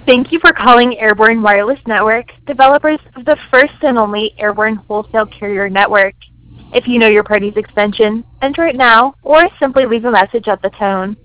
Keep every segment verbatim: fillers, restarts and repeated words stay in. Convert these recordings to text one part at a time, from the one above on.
Thank you for calling Airborne Wireless Network, developers of the first and only airborne wholesale carrier network. If you know your party's extension, enter it now or simply leave a message at the tone.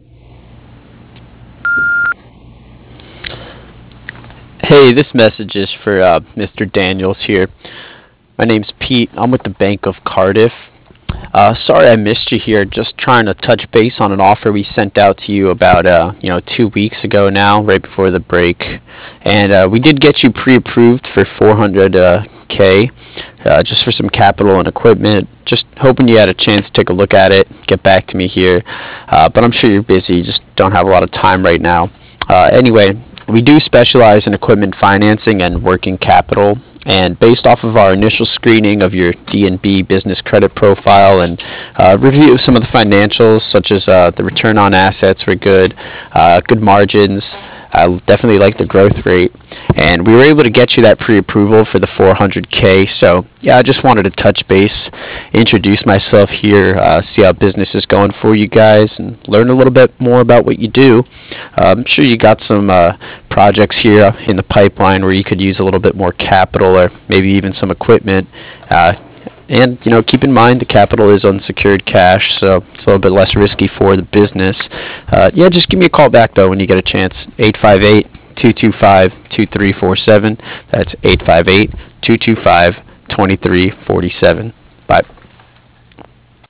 Hey, this message is for uh, Mister Daniels here. My name's Pete. I'm with the Bank of Cardiff. Uh, sorry I missed you here. Just trying to touch base on an offer we sent out to you about uh, you know two weeks ago now, right before the break, and uh, we did get you pre-approved for four hundred k, uh, just for some capital and equipment. Just hoping you had a chance to take a look at it, get back to me here. Uh, but I'm sure you're busy. You just don't have a lot of time right now. Uh, anyway, we do specialize in equipment financing and working capital. And based off of our initial screening of your D N B business credit profile and uh, review of some of the financials, such as uh, the return on assets were good, uh, good margins, I definitely like the growth rate, and we were able to get you that pre-approval for the four hundred k. So yeah, I just wanted to touch base, introduce myself here, uh, see how business is going for you guys, and learn a little bit more about what you do. Uh, I'm sure you got some uh, projects here in the pipeline where you could use a little bit more capital or maybe even some equipment. Uh, and, you know, keep in mind the capital is unsecured cash, so it's a little bit less risky for the business. Uh, yeah, just give me a call back, though, when you get a chance. eight five eight, two two five, two three four seven. That's eight five eight, two two five, two three four seven. Bye.